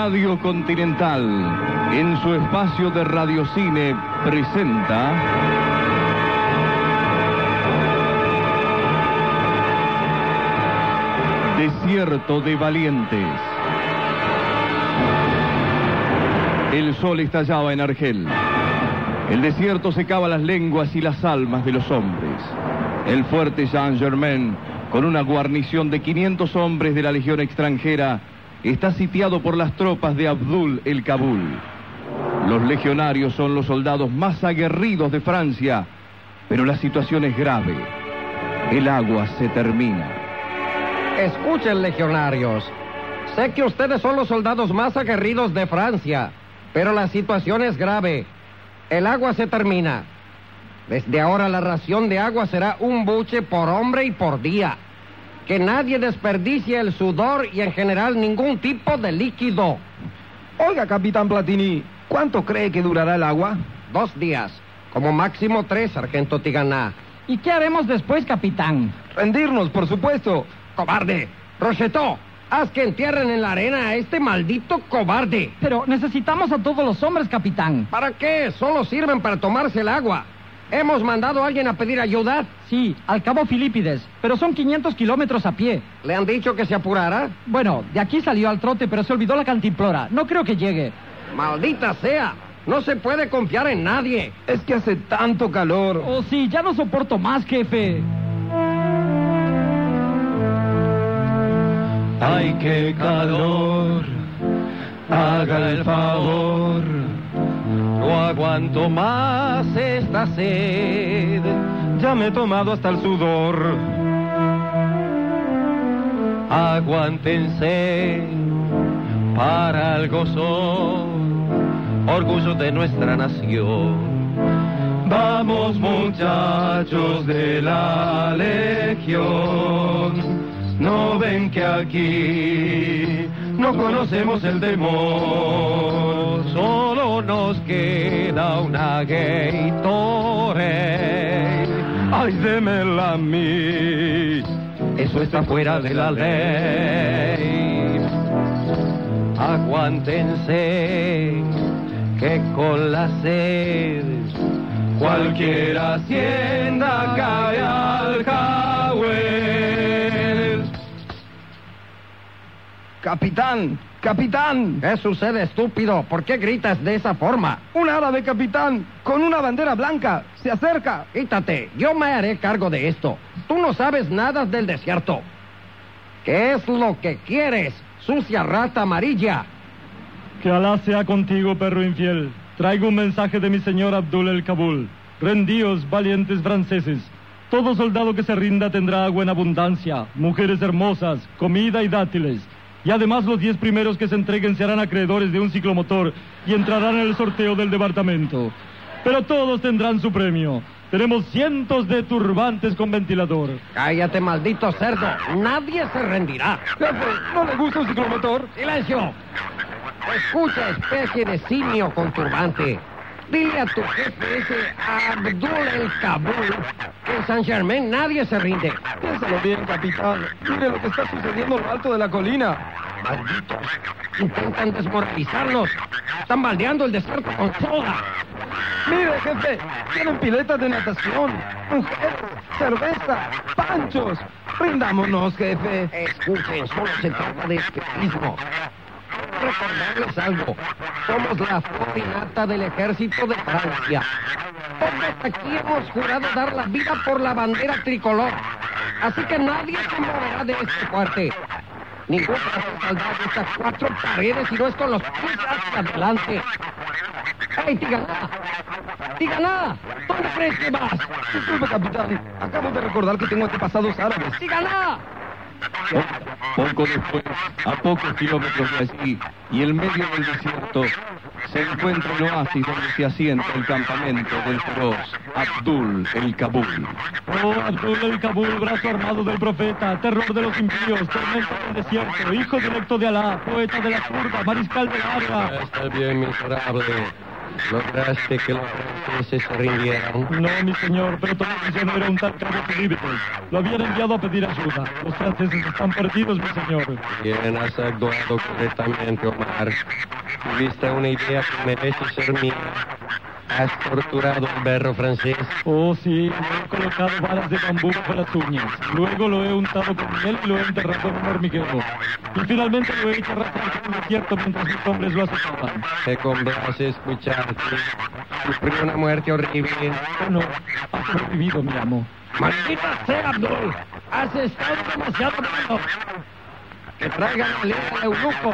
Radio Continental, en su espacio de radiocine, presenta... Desierto de Valientes. El sol estallaba en Argel. El desierto secaba las lenguas y las almas de los hombres. El fuerte Saint-Germain, con una guarnición de 500 hombres de la legión extranjera, está sitiado por las tropas de Abdul el Kabul. Los legionarios son los soldados más aguerridos de Francia, pero la situación es grave. El agua se termina. Escuchen, legionarios. Sé que ustedes son los soldados más aguerridos de Francia, pero la situación es grave. El agua se termina. Desde ahora la ración de agua será un buche por hombre y por día. Que nadie desperdicie el sudor y en general ningún tipo de líquido. Oiga, capitán Platini, ¿cuánto cree que durará el agua? 2 días, como máximo 3, sargento Tiganá. ¿Y qué haremos después, capitán? Rendirnos, por supuesto. ¡Cobarde! ¡Rocheteau! ¡Haz que entierren en la arena a este maldito cobarde! Pero necesitamos a todos los hombres, capitán. ¿Para qué? Solo sirven para tomarse el agua. ¿Hemos mandado a alguien a pedir ayuda? Sí, al cabo Filipides, pero son 500 kilómetros a pie. ¿Le han dicho que se apurara? Bueno, de aquí salió al trote, pero se olvidó la cantimplora. No creo que llegue. ¡Maldita sea! No se puede confiar en nadie. Es que hace tanto calor. Oh, sí, ya no soporto más, jefe. ¡Ay, qué calor! Haga el favor. No aguanto más esta sed. Ya me he tomado hasta el sudor. Aguántense. Para el gozo, orgullo de nuestra nación. Vamos, muchachos de la legión. ¿No ven que aquí no conocemos el temor? Solo nos queda una Gatorade. ¡Ay, démela a mí! Eso está fuera de la ley. Aguántense, que con la sed cualquier hacienda cae al jagüel. Capitán, capitán. ¿Qué sucede, estúpido? ¿Por qué gritas de esa forma? Un árabe, capitán, con una bandera blanca. Se acerca. Quítate, yo me haré cargo de esto. Tú no sabes nada del desierto. ¿Qué es lo que quieres, sucia rata amarilla? Que Alá sea contigo, perro infiel. Traigo un mensaje de mi señor Abdul el Kabul. Rendíos, valientes franceses. Todo soldado que se rinda tendrá agua en abundancia, mujeres hermosas, comida y dátiles. Y además los 10 primeros que se entreguen serán acreedores de un ciclomotor y entrarán en el sorteo del departamento. Pero todos tendrán su premio. Tenemos cientos de turbantes con ventilador. Cállate, maldito cerdo. Nadie se rendirá. Jefe, ¿no le gusta un ciclomotor? ¡Silencio! Escucha, especie de simio con turbante. Dile a tu jefe ese Abdul el Kabul que en Saint-Germain nadie se rinde. Piénsalo bien, capitán. Mire lo que está sucediendo en lo alto de la colina. Malditos. Intentan desmoralizarnos. Están baldeando el desierto con soda. Mire, jefe, tienen piletas de natación, mujeres, cerveza, panchos. Rindámonos, jefe. Escuchen, solo se trata de espiritismo. Recordarles algo. Somos la florinata del ejército de Francia. Todos aquí hemos jurado dar la vida por la bandera tricolor. Así que nadie se moverá de este fuerte. Ningún saldrá de estas 4 paredes si no es con los pies hacia adelante. ¡Hey, Tiganá! ¡Tigana! ¿Dónde crees que vas? Disculpe, capitán. Acabo de recordar que tengo antepasados árabes. ¡Tigana! Poco después, a pocos kilómetros de allí, y en medio del desierto, se encuentra el oasis donde se asienta el campamento del feroz Abdul el Kabul. Oh, Abdul el Kabul, brazo armado del profeta, terror de los impíos, tormento del desierto, hijo directo de Alá, poeta de la curva, mariscal del área. Está bien, miserable. ¿Lograste que los franceses se rindieran? No, mi señor, pero todo prisionero era un tal Cabo Felipe. Lo habían enviado a pedir ayuda. Los franceses están perdidos, mi señor. Bien, has actuado correctamente, Omar. Tuviste una idea que merece ser mía. ¿Has torturado al perro francés? Oh, sí, le he colocado balas de bambú por las uñas. Luego lo he untado con miel y lo he enterrado en un hormiguero. Y finalmente lo he hecho arrastrar por el desierto mientras mis hombres lo azotaban. Te complace escucharte. Sufrió una muerte horrible. Oh, no, ha sobrevivido, mi amo. ¡Maldita sea, Abdul! ¡Has estado demasiado malo! ¡Que traigan a Ali al eunuco!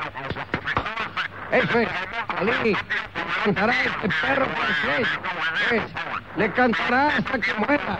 Jefe, Ali, cantará este perro francés. Pues, le cantará hasta que muera.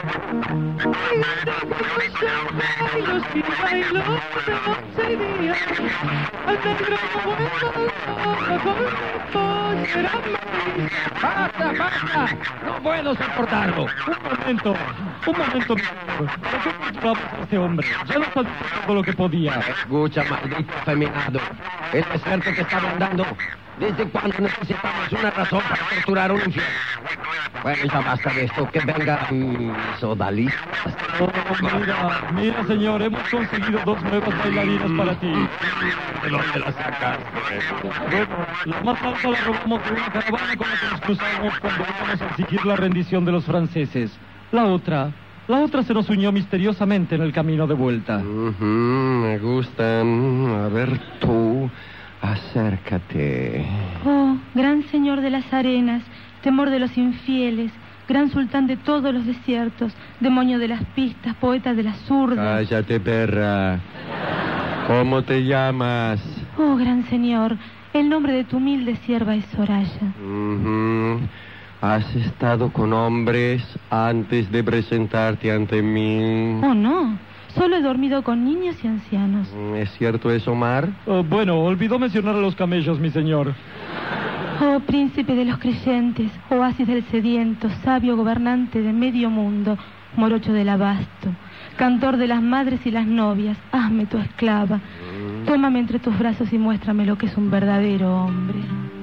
¡Basta, basta! ¡No puedo soportarlo! Un momento, mi señor. ¿Por qué torturamos a este hombre? Ya nos ha dicho todo lo que podía. Escucha, maldito afeminado. El desierto te está mandando. ¿Desde cuándo necesitamos una razón para torturar a un infiel? Bueno, ya basta de esto. Que venga mis odalistas. Oh, mira, señor, hemos conseguido 2 nuevas bailarinas para ti. ¿De dónde las sacaste? Bueno, la más alta la robamos de una caravana con la que nos cruzamos cuando íbamos a exigir la rendición de los franceses. La otra se nos unió misteriosamente en el camino de vuelta. Me gustan. A ver tú, acércate. Oh, gran señor de las arenas, temor de los infieles, gran sultán de todos los desiertos, demonio de las pistas, poeta de las zurdas. Cállate, perra. ¿Cómo te llamas? Oh, gran señor, el nombre de tu humilde sierva es Soraya. ¿Has estado con hombres antes de presentarte ante mí? Oh, no. Solo he dormido con niños y ancianos. ¿Es cierto eso, Omar? Bueno, olvidó mencionar a los camellos, mi señor. Oh, príncipe de los creyentes, oasis del sediento, sabio gobernante de medio mundo, morocho del abasto, cantor de las madres y las novias, hazme tu esclava. Tómame entre tus brazos y muéstrame lo que es un verdadero hombre.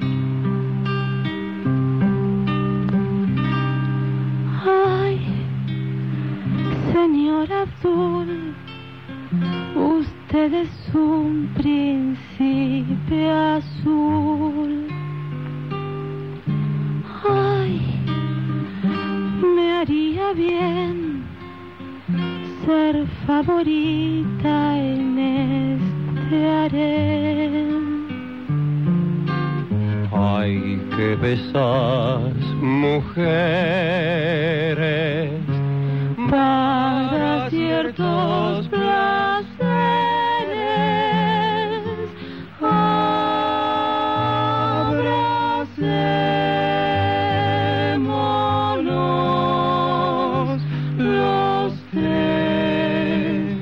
Ay, señor Abdul, usted es un príncipe azul. Ay, me haría bien ser favorita en este harén. Ay, que besas, mujeres, para ciertos placeres. Abracémonos los tres.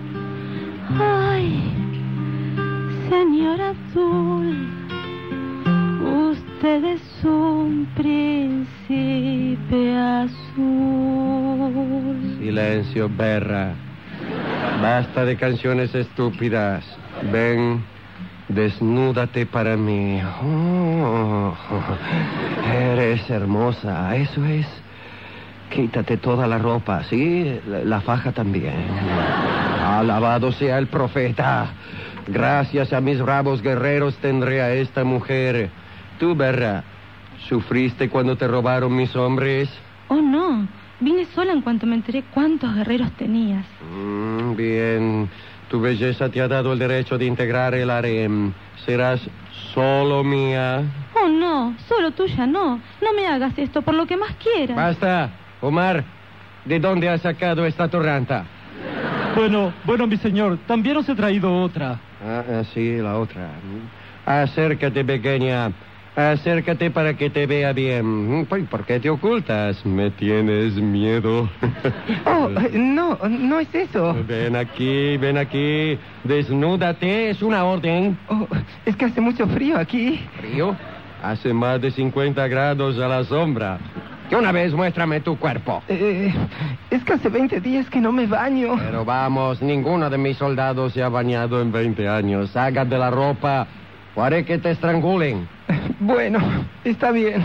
Ay, señor Abdul, usted es un príncipe azul. Silencio, perra. Basta de canciones estúpidas. Ven, desnúdate para mí. Oh, eres hermosa, eso es. Quítate toda la ropa, ¿sí? La faja también. Alabado sea el profeta. Gracias a mis bravos guerreros tendré a esta mujer. Tú, Berra, ¿sufriste cuando te robaron mis hombres? Oh, no. Vine sola en cuanto me enteré cuántos guerreros tenías. Bien. Tu belleza te ha dado el derecho de integrar el harem. Serás solo mía. Oh, no. Solo tuya, no. No me hagas esto por lo que más quieras. Basta. Omar, ¿de dónde has sacado esta torranta? Bueno, mi señor, también os he traído otra. Sí, la otra. Acércate, pequeña. Acércate para que te vea bien. ¿Por qué te ocultas? ¿Me tienes miedo? Oh, no es eso. Ven aquí. Desnúdate, es una orden. Oh, es que hace mucho frío aquí. ¿Frío? Hace más de 50 grados a la sombra. Que una vez muéstrame tu cuerpo. Es que hace 20 días que no me baño. Pero vamos, ninguno de mis soldados se ha bañado en 20 años. Sácate la ropa. ¿O haré que te estrangulen? Bueno, está bien.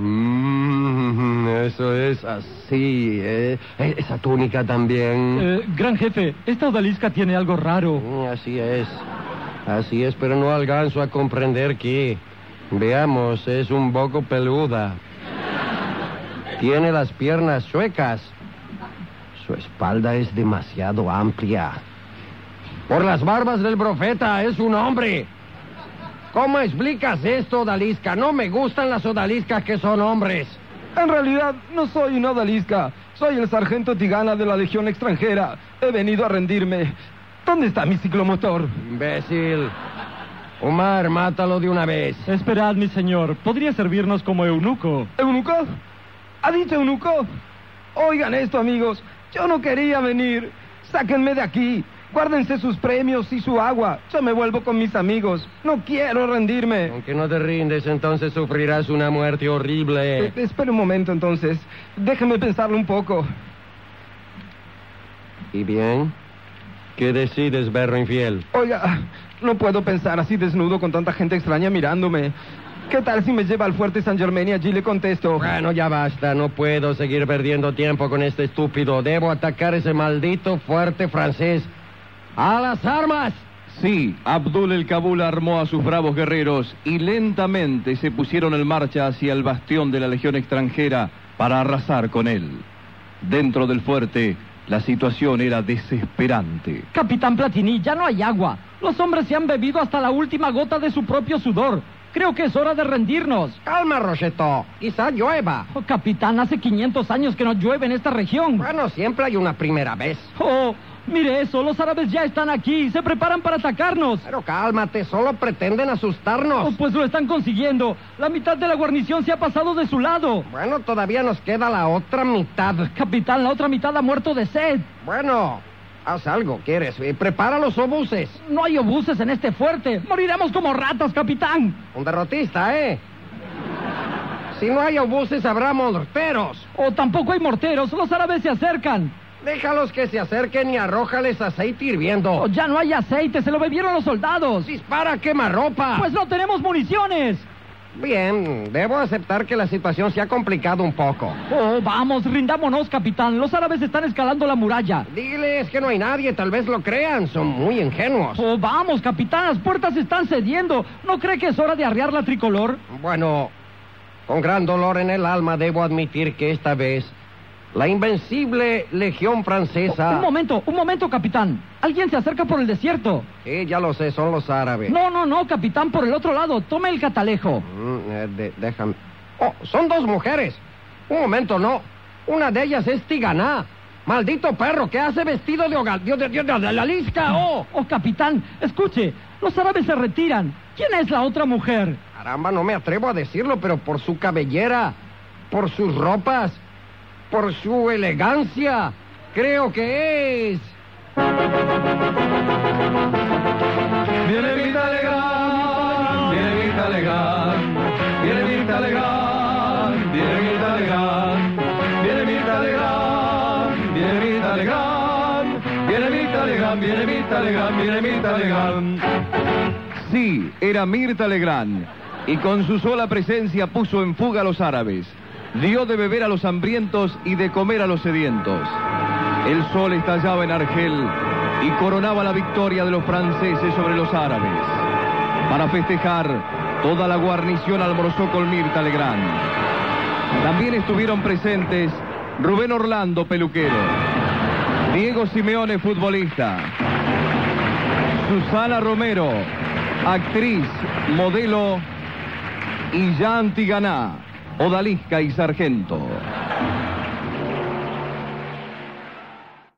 Eso es así. Esa túnica también. Gran jefe, esta odalisca tiene algo raro. Así es, pero no alcanzo a comprender qué. Veamos, es un poco peluda. Tiene las piernas chuecas. Su espalda es demasiado amplia. Por las barbas del profeta, es un hombre. ¿Cómo explicas esto, odalisca? No me gustan las odaliscas que son hombres. En realidad, no soy una odalisca. Soy el sargento Tigana de la Legión extranjera. He venido a rendirme. ¿Dónde está mi ciclomotor? Imbécil. Omar, mátalo de una vez. Esperad, mi señor. Podría servirnos como eunuco. ¿Eunuco? ¿Ha dicho eunuco? Oigan esto, amigos. Yo no quería venir. Sáquenme de aquí. Guárdense sus premios y su agua. Yo me vuelvo con mis amigos. No quiero rendirme. Aunque no te rindes, entonces sufrirás una muerte horrible. Espera un momento, entonces. Déjame pensarlo un poco. ¿Y bien? ¿Qué decides, berro infiel? Oiga, no puedo pensar así desnudo con tanta gente extraña mirándome. ¿Qué tal si me lleva al fuerte San Germain y allí le contesto? Bueno, ya basta. No puedo seguir perdiendo tiempo con este estúpido. Debo atacar ese maldito fuerte francés. ¡A las armas! Sí, Abdul el Kabul armó a sus bravos guerreros y lentamente se pusieron en marcha hacia el bastión de la Legión extranjera para arrasar con él. Dentro del fuerte, la situación era desesperante. Capitán Platini, ya no hay agua. Los hombres se han bebido hasta la última gota de su propio sudor. Creo que es hora de rendirnos. Calma, Rocheto. Quizá llueva. Oh, capitán, hace 500 años que no llueve en esta región. Bueno, siempre hay una primera vez. Oh, mire eso, los árabes ya están aquí, se preparan para atacarnos. Pero cálmate, solo pretenden asustarnos. Oh, pues lo están consiguiendo. La mitad de la guarnición se ha pasado de su lado. Bueno, todavía nos queda la otra mitad. Capitán, la otra mitad ha muerto de sed. Bueno, haz algo, ¿quieres? Prepara los obuses. No hay obuses en este fuerte. Moriremos como ratas, capitán. Un derrotista, ¿eh? Si no hay obuses, habrá morteros. O tampoco hay morteros, los árabes se acercan. Déjalos que se acerquen y arrójales aceite hirviendo. Oh, ya no hay aceite, se lo bebieron los soldados. Dispara, quemarropa. Pues no tenemos municiones. Bien, debo aceptar que la situación se ha complicado un poco. Oh, vamos, rindámonos, capitán. Los árabes están escalando la muralla. Diles que no hay nadie, tal vez lo crean. Son muy ingenuos. Oh, vamos, capitán, las puertas están cediendo. ¿No cree que es hora de arriar la tricolor? Bueno, con gran dolor en el alma debo admitir que esta vez la invencible Legión Francesa... Un momento, capitán. Alguien se acerca por el desierto. Sí, ya lo sé, son los árabes. No, capitán, por el otro lado. Tome el catalejo. Déjame... Oh, son dos mujeres. Un momento, no. Una de ellas es Tigana. Maldito perro, ¿qué hace vestido de odalisca? Oh, capitán, escuche. Los árabes se retiran. ¿Quién es la otra mujer? Caramba, no me atrevo a decirlo, pero por su cabellera, por sus ropas, por su elegancia, creo que es... Viene Mirta Legrand, viene Mirta Legrand, viene Mirta Legrand, viene Mirta Legrand, viene Mirta Legrand, viene Mirta Legrand, viene Mirta Legrand, viene Mirta Legrand, viene Mirta Legrand. Sí, era Mirta Legrand, y con su sola presencia puso en fuga a los árabes. Dio de beber a los hambrientos y de comer a los sedientos. El sol estallaba en Argel y coronaba la victoria de los franceses sobre los árabes. Para festejar, toda la guarnición almorzó con Mirta Legrand. También estuvieron presentes Rubén Orlando, peluquero, Diego Simeone, futbolista, Susana Romero, actriz, modelo, y Jean Tigana, odalisca y sargento.